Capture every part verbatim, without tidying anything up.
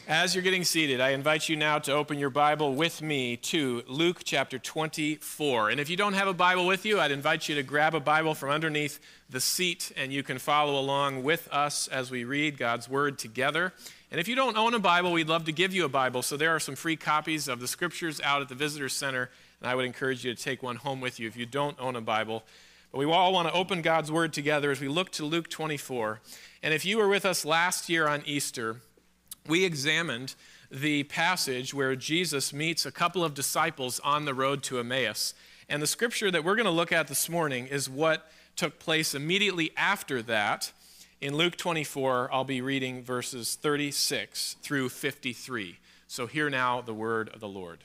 As you're getting seated, I invite you now to open your Bible with me to Luke chapter twenty-four. And if you don't have a Bible with you, I'd invite you to grab a Bible from underneath the seat, and you can follow along with us as we read God's Word together. And if you don't own a Bible, we'd love to give you a Bible. So there are some free copies of the Scriptures out at the Visitor Center, and I would encourage you to take one home with you if you don't own a Bible. But we all want to open God's Word together as we look to Luke twenty-four. And if you were with us last year on Easter, we examined the passage where Jesus meets a couple of disciples on the road to Emmaus. And the scripture that we're going to look at this morning is what took place immediately after that. In Luke twenty-four, I'll be reading verses thirty-six through fifty-three. So hear now the word of the Lord.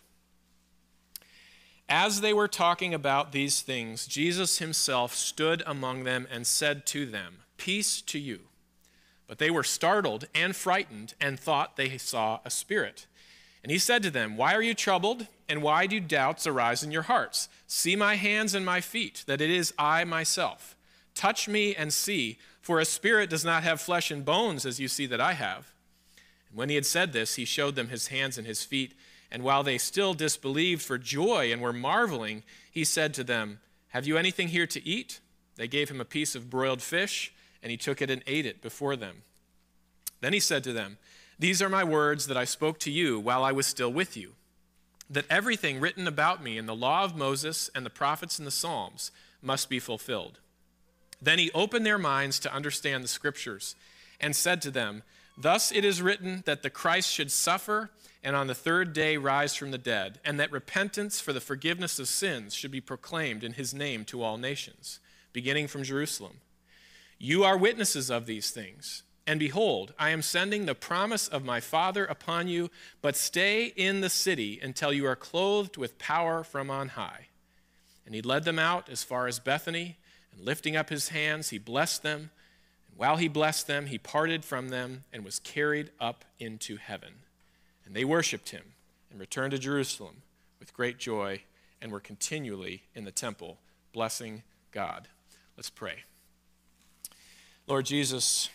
As they were talking about these things, Jesus himself stood among them and said to them, "Peace to you." But they were startled and frightened and thought they saw a spirit. And he said to them, "Why are you troubled, and why do doubts arise in your hearts? See my hands and my feet, that it is I myself. Touch me and see, for a spirit does not have flesh and bones, as you see that I have." And when he had said this, he showed them his hands and his feet. And while they still disbelieved for joy and were marveling, he said to them, "Have you anything here to eat?" They gave him a piece of broiled fish, and he took it and ate it before them. Then he said to them, "These are my words that I spoke to you while I was still with you, that everything written about me in the law of Moses and the prophets and the Psalms must be fulfilled." Then he opened their minds to understand the scriptures and said to them, "Thus it is written that the Christ should suffer and on the third day rise from the dead, and that repentance for the forgiveness of sins should be proclaimed in his name to all nations, beginning from Jerusalem. You are witnesses of these things. And behold, I am sending the promise of my Father upon you, but stay in the city until you are clothed with power from on high." And he led them out as far as Bethany, and lifting up his hands, he blessed them. And while he blessed them, he parted from them and was carried up into heaven. And they worshiped him and returned to Jerusalem with great joy and were continually in the temple, blessing God. Let's pray. Lord Jesus,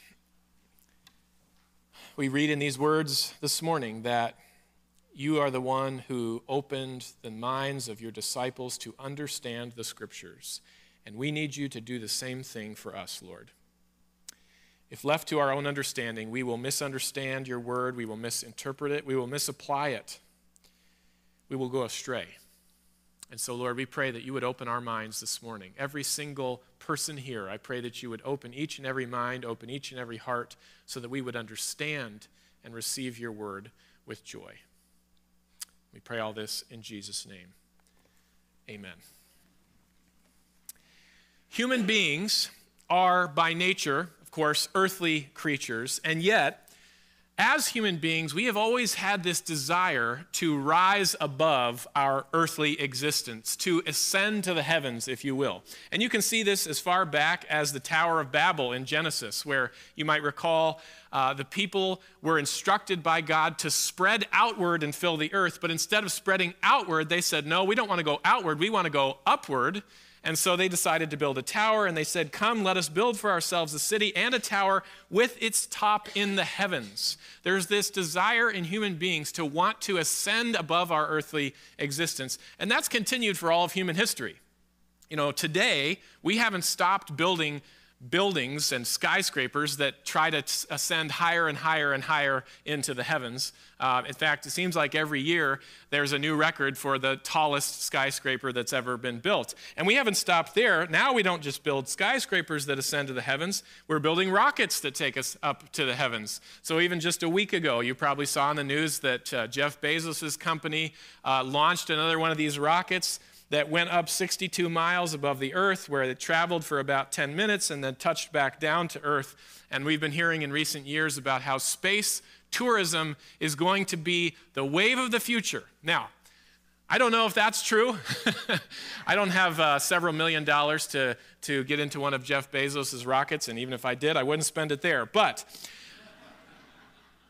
we read in these words this morning that you are the one who opened the minds of your disciples to understand the scriptures, and we need you to do the same thing for us, Lord. If left to our own understanding, we will misunderstand your word, we will misinterpret it, we will misapply it, we will go astray. And so, Lord, we pray that you would open our minds this morning. Every single person here, I pray that you would open each and every mind, open each and every heart, so that we would understand and receive your word with joy. We pray all this in Jesus' name. Amen. Human beings are by nature, of course, earthly creatures, and yet, as human beings, we have always had this desire to rise above our earthly existence, to ascend to the heavens, if you will. And you can see this as far back as the Tower of Babel in Genesis, where you might recall uh, the people were instructed by God to spread outward and fill the earth, but instead of spreading outward, they said, "No, we don't want to go outward, we want to go upward." And so they decided to build a tower, and they said, "Come, let us build for ourselves a city and a tower with its top in the heavens." There's this desire in human beings to want to ascend above our earthly existence, and that's continued for all of human history. You know, today, we haven't stopped building buildings and skyscrapers that try to t- ascend higher and higher and higher into the heavens. Uh, in fact, it seems like every year there's a new record for the tallest skyscraper that's ever been built. And we haven't stopped there. Now we don't just build skyscrapers that ascend to the heavens. We're building rockets that take us up to the heavens. So even just a week ago, you probably saw in the news that uh, Jeff Bezos' company uh, launched another one of these rockets that went up sixty-two miles above the earth, where it traveled for about ten minutes and then touched back down to earth. And we've been hearing in recent years about how space tourism is going to be the wave of the future. Now, I don't know if that's true. I don't have uh, several million dollars to, to get into one of Jeff Bezos' rockets, and even if I did, I wouldn't spend it there. But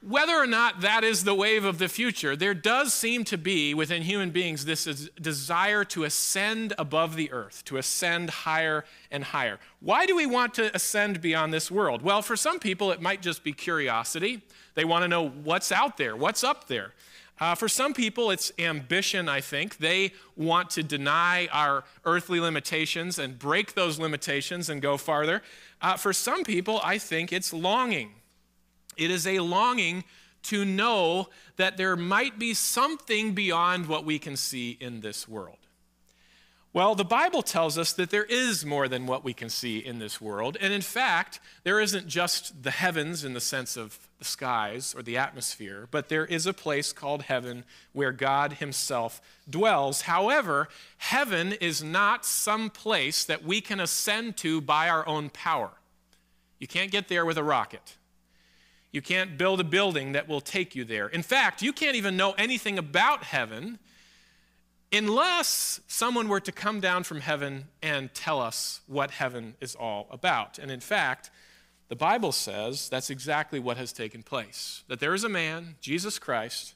whether or not that is the wave of the future, there does seem to be within human beings this desire to ascend above the earth, to ascend higher and higher. Why do we want to ascend beyond this world? Well, for some people, it might just be curiosity. They want to know what's out there, what's up there. Uh, for some people, it's ambition, I think. They want to deny our earthly limitations and break those limitations and go farther. Uh, for some people, I think it's longing. It is a longing to know that there might be something beyond what we can see in this world. Well, the Bible tells us that there is more than what we can see in this world. And in fact, there isn't just the heavens in the sense of the skies or the atmosphere, but there is a place called heaven where God himself dwells. However, heaven is not some place that we can ascend to by our own power. You can't get there with a rocket. You can't build a building that will take you there. In fact, you can't even know anything about heaven unless someone were to come down from heaven and tell us what heaven is all about. And in fact, the Bible says that's exactly what has taken place. That there is a man, Jesus Christ.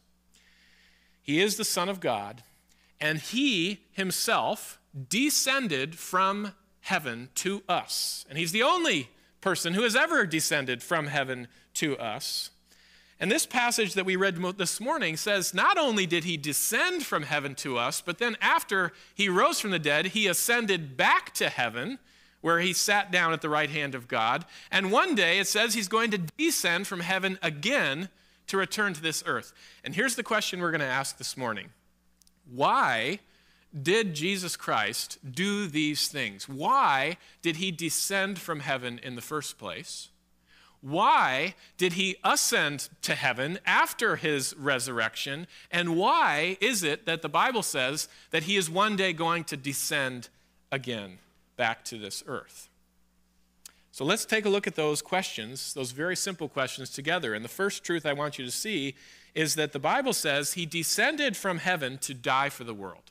He is the Son of God, and he himself descended from heaven to us. And he's the only person who has ever descended from heaven to us. And this passage that we read this morning says not only did he descend from heaven to us, but then after he rose from the dead, he ascended back to heaven, where he sat down at the right hand of God. And one day it says he's going to descend from heaven again to return to this earth. And here's the question we're going to ask this morning. Why did Jesus Christ do these things? Why did he descend from heaven in the first place? Why did he ascend to heaven after his resurrection? And why is it that the Bible says that he is one day going to descend again back to this earth? So let's take a look at those questions, those very simple questions together. And the first truth I want you to see is that the Bible says he descended from heaven to die for the world.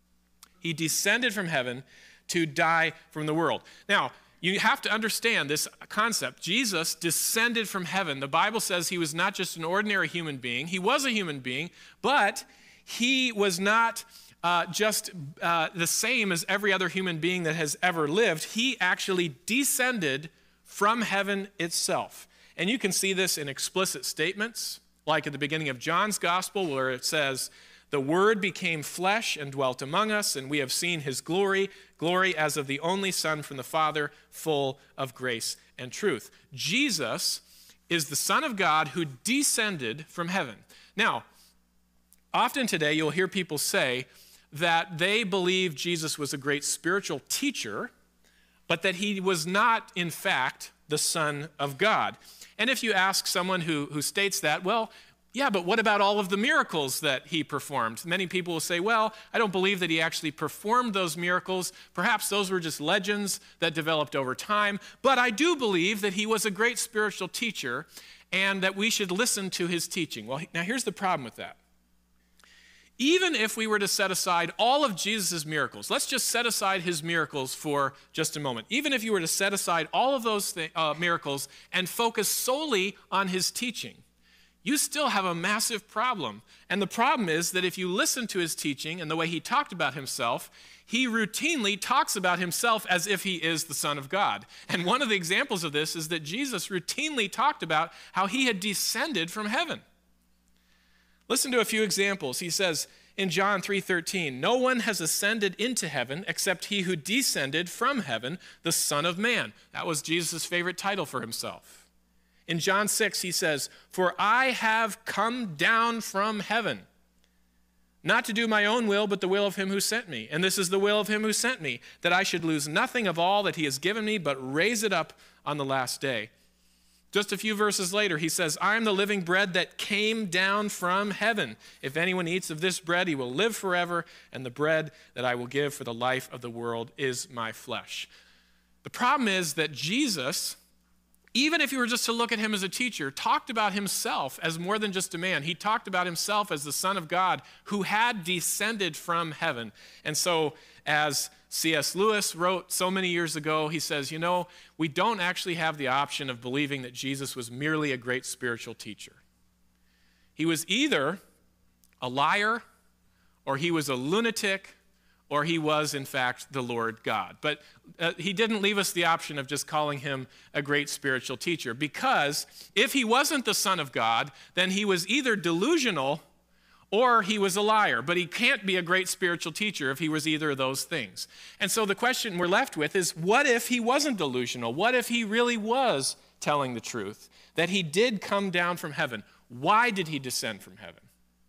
He descended from heaven to die from the world. Now, you have to understand this concept. Jesus descended from heaven. The Bible says he was not just an ordinary human being. He was a human being, but he was not uh, just uh, the same as every other human being that has ever lived. He actually descended from heaven itself. And you can see this in explicit statements, like at the beginning of John's gospel, where it says, "The Word became flesh and dwelt among us, and we have seen his glory, glory as of the only Son from the Father, full of grace and truth." Jesus is the Son of God who descended from heaven. Now, often today you'll hear people say that they believe Jesus was a great spiritual teacher, but that he was not, in fact, the Son of God. And if you ask someone who, who states that, well, yeah, but what about all of the miracles that he performed? Many people will say, well, I don't believe that he actually performed those miracles. Perhaps those were just legends that developed over time. But I do believe that he was a great spiritual teacher and that we should listen to his teaching. Well, now here's the problem with that. Even if we were to set aside all of Jesus' miracles, let's just set aside his miracles for just a moment. Even if you were to set aside all of those th- uh, miracles and focus solely on his teaching, you still have a massive problem. And the problem is that if you listen to his teaching and the way he talked about himself, he routinely talks about himself as if he is the Son of God. And one of the examples of this is that Jesus routinely talked about how he had descended from heaven. Listen to a few examples. He says in John three thirteen, "No one has ascended into heaven except he who descended from heaven, the Son of Man." That was Jesus' favorite title for himself. In John six, he says, "For I have come down from heaven, not to do my own will, but the will of him who sent me. And this is the will of him who sent me, that I should lose nothing of all that he has given me, but raise it up on the last day." Just a few verses later, he says, "I am the living bread that came down from heaven. If anyone eats of this bread, he will live forever, and the bread that I will give for the life of the world is my flesh." The problem is that Jesus, even if you were just to look at him as a teacher, talked about himself as more than just a man. He talked about himself as the Son of God who had descended from heaven. And so as C S Lewis wrote so many years ago, he says, you know, we don't actually have the option of believing that Jesus was merely a great spiritual teacher. He was either a liar, or he was a lunatic, or he was, in fact, the Lord God. But uh, he didn't leave us the option of just calling him a great spiritual teacher, because if he wasn't the Son of God, then he was either delusional or he was a liar. But he can't be a great spiritual teacher if he was either of those things. And so the question we're left with is, what if he wasn't delusional? What if he really was telling the truth, that he did come down from heaven? Why did he descend from heaven?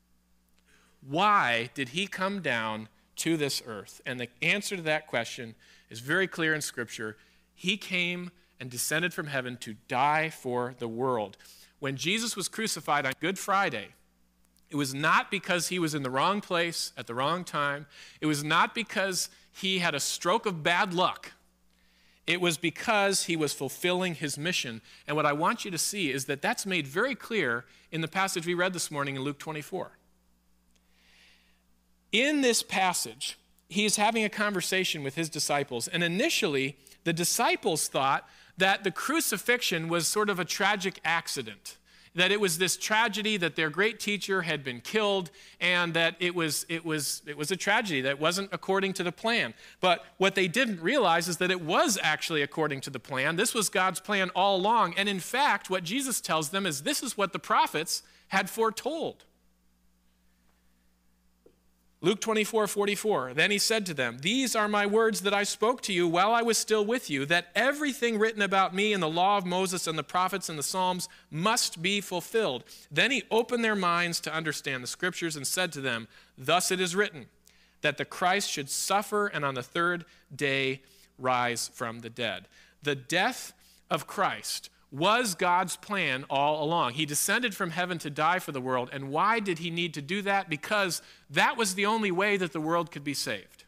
Why did he come down to this earth? And the answer to that question is very clear in Scripture. He came and descended from heaven to die for the world. When Jesus was crucified on Good Friday, it was not because he was in the wrong place at the wrong time. It was not because he had a stroke of bad luck. It was because he was fulfilling his mission. And what I want you to see is that that's made very clear in the passage we read this morning in Luke twenty-four. In this passage, he's having a conversation with his disciples. And initially, the disciples thought that the crucifixion was sort of a tragic accident, that it was this tragedy that their great teacher had been killed, and that it was, it was, it was a tragedy that wasn't according to the plan. But what they didn't realize is that it was actually according to the plan. This was God's plan all along. And in fact, what Jesus tells them is this is what the prophets had foretold. Luke twenty-four forty-four, then he said to them, "These are my words that I spoke to you while I was still with you, that everything written about me in the law of Moses and the prophets and the Psalms must be fulfilled." Then he opened their minds to understand the Scriptures and said to them, "Thus it is written, that the Christ should suffer and on the third day rise from the dead." The death of Christ was God's plan all along. He descended from heaven to die for the world. And why did he need to do that? Because that was the only way that the world could be saved.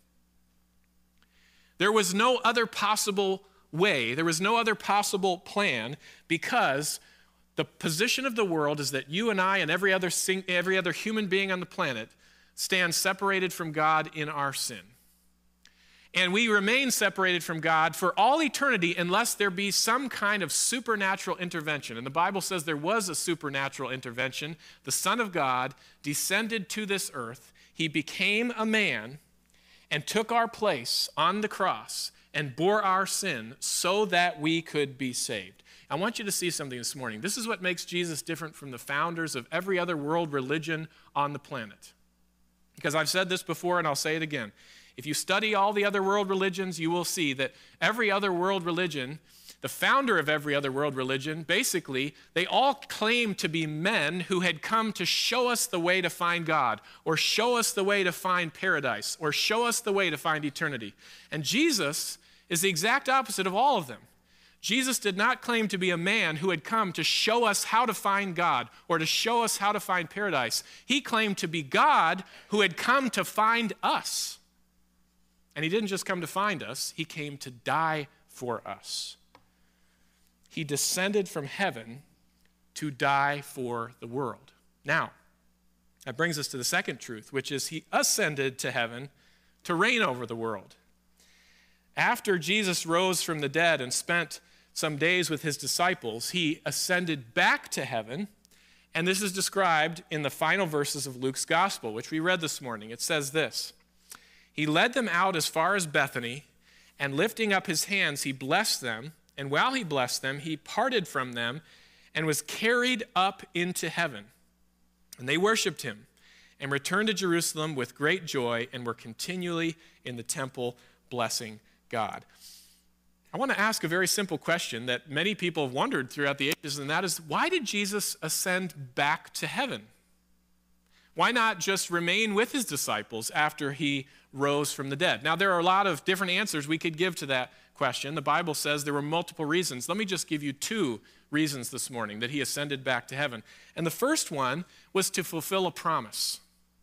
There was no other possible way. There was no other possible plan, because the position of the world is that you and I and every other, sing, every other human being on the planet stand separated from God in our sin. And we remain separated from God for all eternity unless there be some kind of supernatural intervention. And the Bible says there was a supernatural intervention. The Son of God descended to this earth. He became a man and took our place on the cross and bore our sin so that we could be saved. I want you to see something this morning. This is what makes Jesus different from the founders of every other world religion on the planet. Because I've said this before and I'll say it again. If you study all the other world religions, you will see that every other world religion, the founder of every other world religion, basically, they all claim to be men who had come to show us the way to find God, or show us the way to find paradise, or show us the way to find eternity. And Jesus is the exact opposite of all of them. Jesus did not claim to be a man who had come to show us how to find God or to show us how to find paradise. He claimed to be God who had come to find us. And he didn't just come to find us, he came to die for us. He descended from heaven to die for the world. Now, that brings us to the second truth, which is he ascended to heaven to reign over the world. After Jesus rose from the dead and spent some days with his disciples, he ascended back to heaven, and this is described in the final verses of Luke's gospel, which we read this morning. It says this: "He led them out as far as Bethany, and lifting up his hands, he blessed them. And while he blessed them, he parted from them and was carried up into heaven. And they worshiped him and returned to Jerusalem with great joy and were continually in the temple blessing God." I want to ask a very simple question that many people have wondered throughout the ages, and that is, why did Jesus ascend back to heaven? Why not just remain with his disciples after he rose from the dead? Now, there are a lot of different answers we could give to that question. The Bible says there were multiple reasons. Let me just give you two reasons this morning that he ascended back to heaven. And the first one was to fulfill a promise.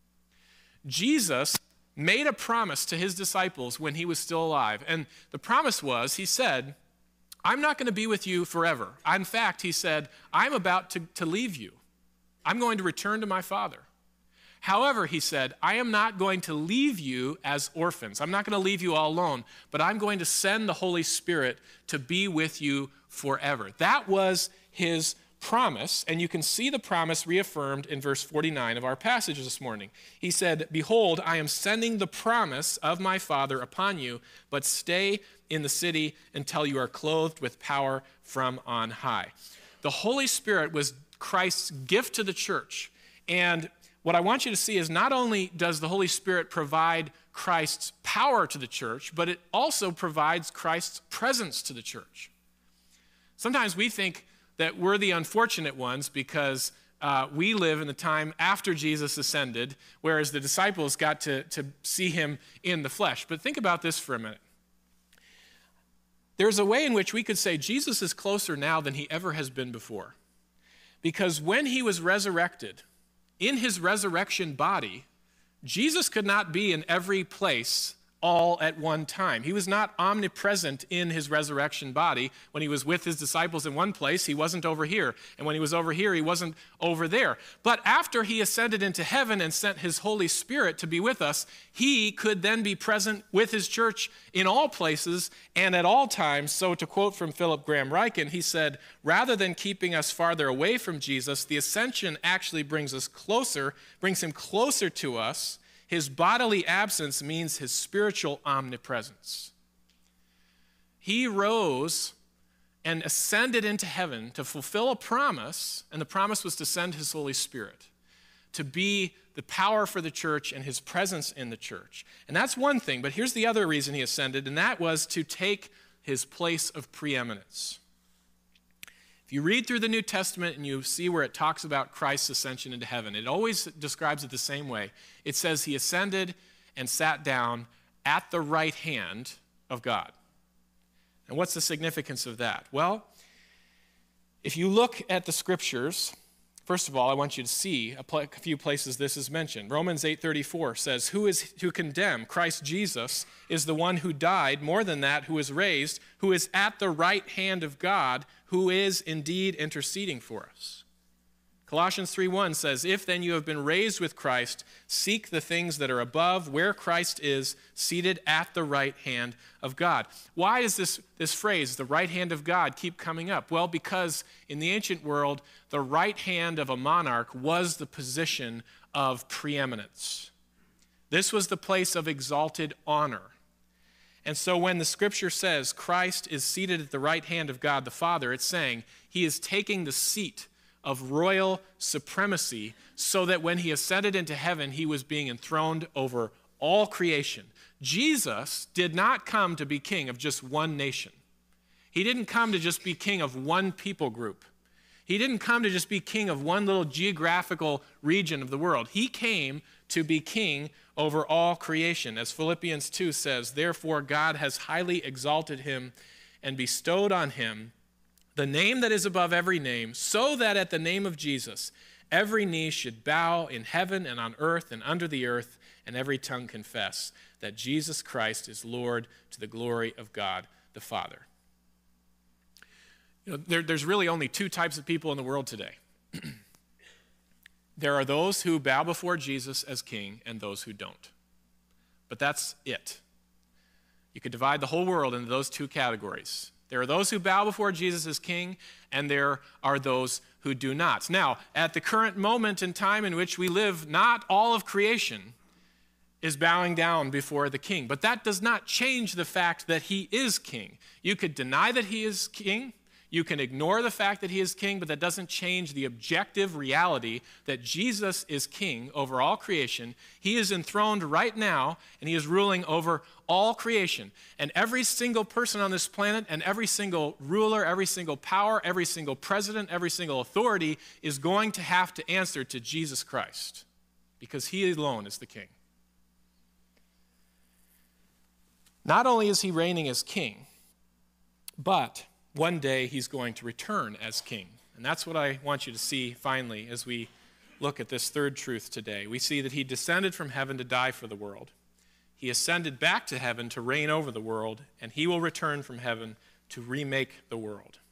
Jesus made a promise to his disciples when he was still alive. And the promise was, he said, "I'm not going to be with you forever." In fact, he said, "I'm about to, to leave you. I'm going to return to my Father. However," he said, "I am not going to leave you as orphans. I'm not going to leave you all alone, but I'm going to send the Holy Spirit to be with you forever." That was his promise, and you can see the promise reaffirmed in verse forty-nine of our passage this morning. He said, "Behold, I am sending the promise of my Father upon you, but stay in the city until you are clothed with power from on high." The Holy Spirit was Christ's gift to the church. And what I want you to see is not only does the Holy Spirit provide Christ's power to the church, but it also provides Christ's presence to the church. Sometimes we think that we're the unfortunate ones because uh, we live in the time after Jesus ascended, whereas the disciples got to, to see him in the flesh. But think about this for a minute. There's a way in which we could say Jesus is closer now than he ever has been before. Because when he was resurrected, in his resurrection body, Jesus could not be in every place all at one time. He was not omnipresent in his resurrection body. When he was with his disciples in one place, he wasn't over here. And when he was over here, he wasn't over there. But after he ascended into heaven and sent his Holy Spirit to be with us, he could then be present with his church in all places and at all times. So to quote from Philip Graham Ryken, he said, "Rather than keeping us farther away from Jesus, the ascension actually brings us closer, brings him closer to us. His bodily absence means his spiritual omnipresence." He rose and ascended into heaven to fulfill a promise, and the promise was to send his Holy Spirit, to be the power for the church and his presence in the church. And that's one thing, but here's the other reason he ascended, and that was to take his place of preeminence. If you read through the New Testament and you see where it talks about Christ's ascension into heaven, it always describes it the same way. It says he ascended and sat down at the right hand of God. And what's the significance of that? Well, if you look at the scriptures, first of all, I want you to see a, pl- a few places this is mentioned. Romans eight thirty-four says, "Who is to condemn? Christ Jesus is the one who died, more than that, who is raised, who is at the right hand of God, who is indeed interceding for us." Colossians three one says, "If then you have been raised with Christ, seek the things that are above, where Christ is, seated at the right hand of God." Why does this, this phrase, the right hand of God, keep coming up? Well, because in the ancient world, the right hand of a monarch was the position of preeminence. This was the place of exalted honor. And so when the scripture says Christ is seated at the right hand of God the Father, it's saying he is taking the seat of royal supremacy so that when he ascended into heaven, he was being enthroned over all creation. Jesus did not come to be king of just one nation. He didn't come to just be king of one people group. He didn't come to just be king of one little geographical region of the world. He came to be king over all creation. As Philippians two says, "Therefore God has highly exalted him and bestowed on him the name that is above every name, so that at the name of Jesus every knee should bow in heaven and on earth and under the earth, and every tongue confess that Jesus Christ is Lord, to the glory of God the Father." You know, there, there's really only two types of people in the world today. There are those who bow before Jesus as king and those who don't. But that's it. You could divide the whole world into those two categories. There are those who bow before Jesus as king, and there are those who do not. Now, at the current moment in time in which we live, not all of creation is bowing down before the king. But that does not change the fact that he is king. You could deny that he is king. You can ignore the fact that he is king, but that doesn't change the objective reality that Jesus is king over all creation. He is enthroned right now, and he is ruling over all creation. And every single person on this planet, and every single ruler, every single power, every single president, every single authority is going to have to answer to Jesus Christ, because he alone is the king. Not only is he reigning as king, but one day he's going to return as king. And that's what I want you to see finally as we look at this third truth today. We see that he descended from heaven to die for the world. He ascended back to heaven to reign over the world, and he will return from heaven to remake the world.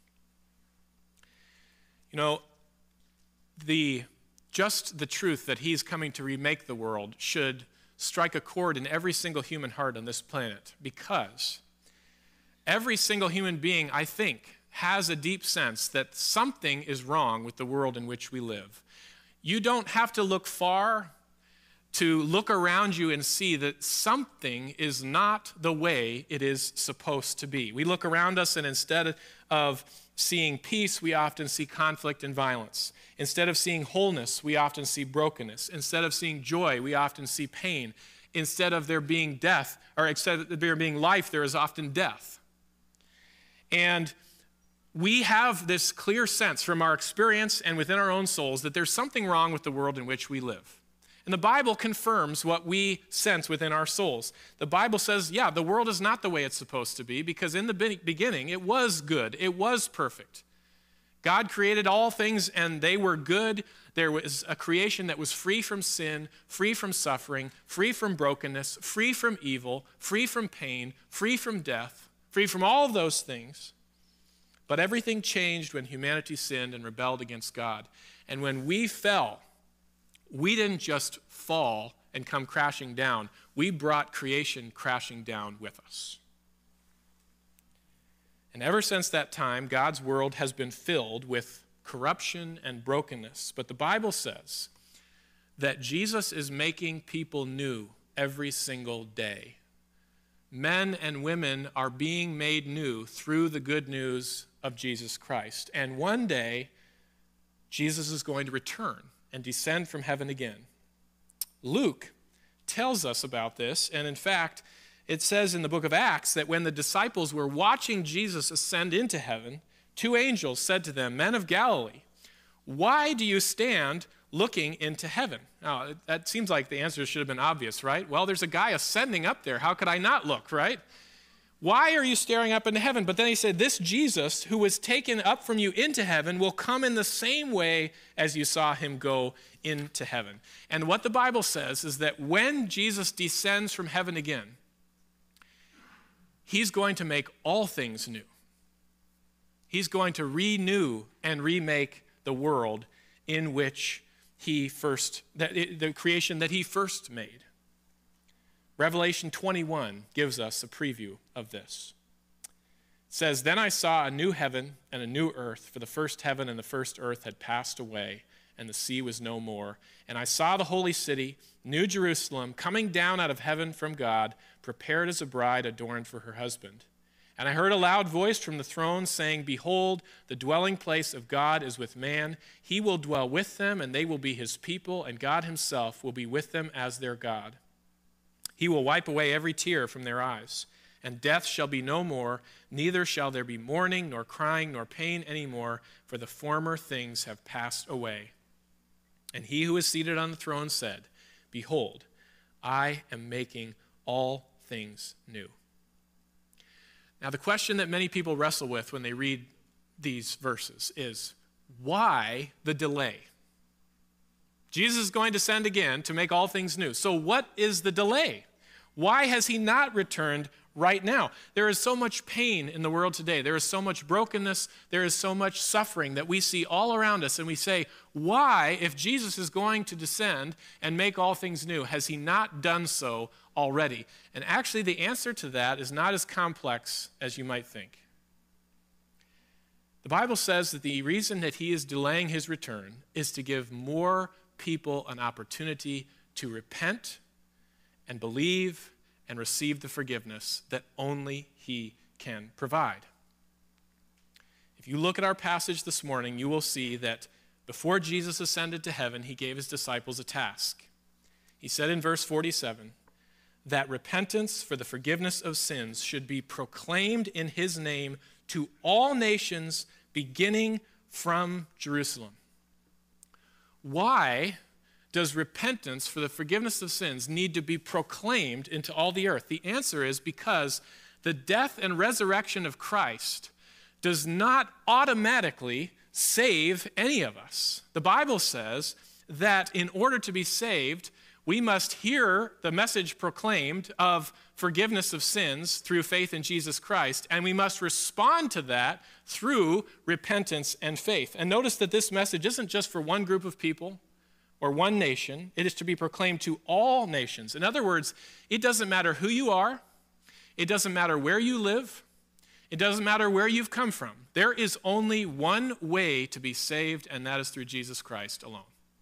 You know, the just the truth that he's coming to remake the world should strike a chord in every single human heart on this planet, because every single human being, I think, has a deep sense that something is wrong with the world in which we live. You don't have to look far to look around you and see that something is not the way it is supposed to be. We look around us, and instead of seeing peace, we often see conflict and violence. Instead of seeing wholeness, we often see brokenness. Instead of seeing joy, we often see pain. Instead of there being death, or instead of there being life, there is often death. And we have this clear sense from our experience and within our own souls that there's something wrong with the world in which we live. And the Bible confirms what we sense within our souls. The Bible says, yeah, the world is not the way it's supposed to be, because in the beginning it was good, it was perfect. God created all things and they were good. There was a creation that was free from sin, free from suffering, free from brokenness, free from evil, free from pain, free from death, free from all of those things. But everything changed when humanity sinned and rebelled against God. And when we fell, we didn't just fall and come crashing down. We brought creation crashing down with us. And ever since that time, God's world has been filled with corruption and brokenness. But the Bible says that Jesus is making people new every single day. Men and women are being made new through the good news of Jesus Christ. And one day, Jesus is going to return and descend from heaven again. Luke tells us about this, and in fact, it says in the book of Acts that when the disciples were watching Jesus ascend into heaven, two angels said to them, "Men of Galilee, why do you stand looking into heaven?" Now, that seems like the answer should have been obvious, right? Well, there's a guy ascending up there. How could I not look, right? Why are you staring up into heaven? But then he said, this Jesus who was taken up from you into heaven will come in the same way as you saw him go into heaven. And what the Bible says is that when Jesus descends from heaven again, he's going to make all things new. He's going to renew and remake the world in which he first, that the creation that he first made. Revelation twenty-one gives us a preview of this. It says, "Then I saw a new heaven and a new earth, for the first heaven and the first earth had passed away, and the sea was no more. And I saw the holy city, New Jerusalem, coming down out of heaven from God, prepared as a bride adorned for her husband. And I heard a loud voice from the throne saying, 'Behold, the dwelling place of God is with man. He will dwell with them, and they will be his people, and God himself will be with them as their God. He will wipe away every tear from their eyes, and death shall be no more, neither shall there be mourning, nor crying, nor pain any more, for the former things have passed away.' And he who is seated on the throne said, 'Behold, I am making all things new.'" Now, the question that many people wrestle with when they read these verses is, why the delay? Jesus is going to send again to make all things new. So what is the delay? Why has he not returned right now? There is so much pain in the world today. There is so much brokenness. There is so much suffering that we see all around us. And we say, why, if Jesus is going to descend and make all things new, has he not done so already? And actually, the answer to that is not as complex as you might think. The Bible says that the reason that he is delaying his return is to give more people an opportunity to repent and believe and receive the forgiveness that only he can provide. If you look at our passage this morning, you will see that before Jesus ascended to heaven, he gave his disciples a task. He said in verse forty-seven that repentance for the forgiveness of sins should be proclaimed in his name to all nations, beginning from Jerusalem. Why does repentance for the forgiveness of sins need to be proclaimed into all the earth? The answer is because the death and resurrection of Christ does not automatically save any of us. The Bible says that in order to be saved, we must hear the message proclaimed of forgiveness of sins through faith in Jesus Christ, and we must respond to that through repentance and faith. And notice that this message isn't just for one group of people or one nation. It is to be proclaimed to all nations. In other words, it doesn't matter who you are. It doesn't matter where you live. It doesn't matter where you've come from. There is only one way to be saved, and that is through Jesus Christ alone.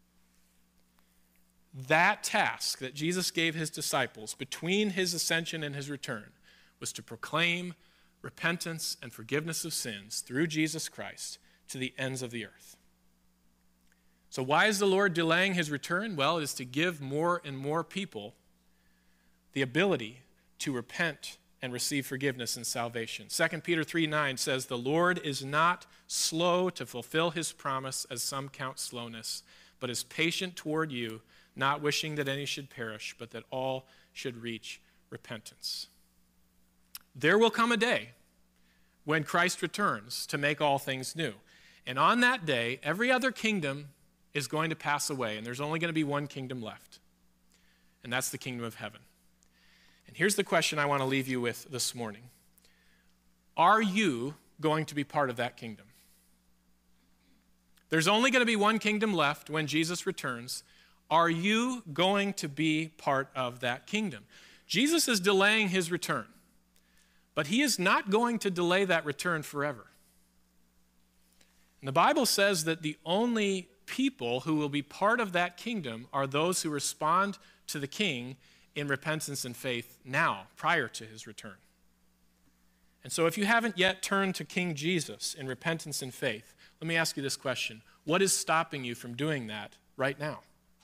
That task that Jesus gave his disciples between his ascension and his return was to proclaim repentance and forgiveness of sins through Jesus Christ to the ends of the earth. So why is the Lord delaying his return? Well, it is to give more and more people the ability to repent and receive forgiveness and salvation. Second Peter three nine says, "The Lord is not slow to fulfill his promise, as some count slowness, but is patient toward you, not wishing that any should perish, but that all should reach repentance." There will come a day when Christ returns to make all things new. And on that day, every other kingdom is going to pass away, and there's only going to be one kingdom left, and that's the kingdom of heaven. And here's the question I want to leave you with this morning. Are you going to be part of that kingdom? There's only going to be one kingdom left when Jesus returns. Are you going to be part of that kingdom? Jesus is delaying his return, but he is not going to delay that return forever. And the Bible says that the only people who will be part of that kingdom are those who respond to the King in repentance and faith now, prior to his return. And so if you haven't yet turned to King Jesus in repentance and faith, let me ask you this question. What is stopping you from doing that right now?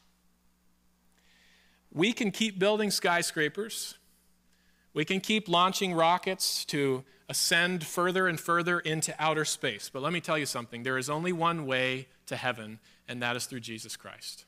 We can keep building skyscrapers. We can keep launching rockets to ascend further and further into outer space. But let me tell you something. There is only one way to heaven, and that is through Jesus Christ.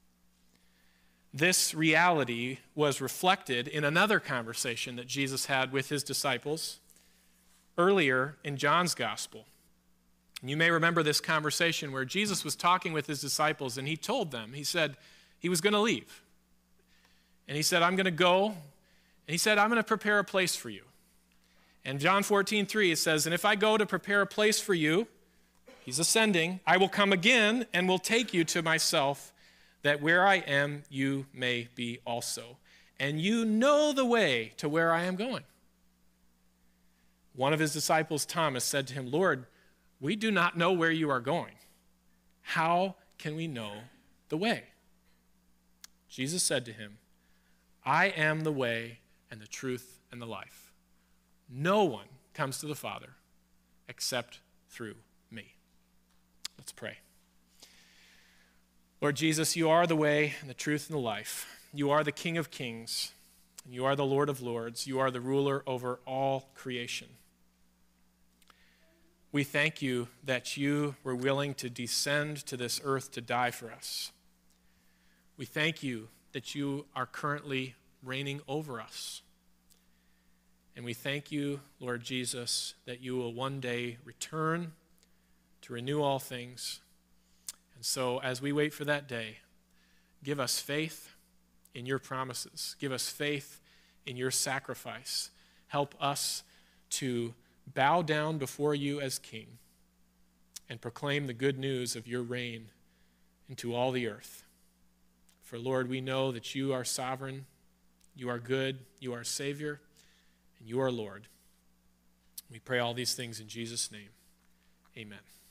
This reality was reflected in another conversation that Jesus had with his disciples earlier in John's gospel. And you may remember this conversation where Jesus was talking with his disciples, and he told them, he said he was going to leave. And he said, I'm going to go. And he said, I'm going to prepare a place for you. And John fourteen three, it says, and if I go to prepare a place for you, he's ascending, I will come again and will take you to myself, that where I am, you may be also. And you know the way to where I am going. One of his disciples, Thomas, said to him, Lord, we do not know where you are going. How can we know the way? Jesus said to him, I am the way and the truth and the life. No one comes to the Father except through me. Let's pray. Lord Jesus, you are the way and the truth and the life. You are the King of kings. And you are the Lord of lords. You are the ruler over all creation. We thank you that you were willing to descend to this earth to die for us. We thank you that you are currently reigning over us. And we thank you, Lord Jesus, that you will one day return to renew all things. And so as we wait for that day, give us faith in your promises. Give us faith in your sacrifice. Help us to bow down before you as King and proclaim the good news of your reign into all the earth. For Lord, we know that you are sovereign, you are good, you are Savior, and you are Lord. We pray all these things in Jesus' name. Amen.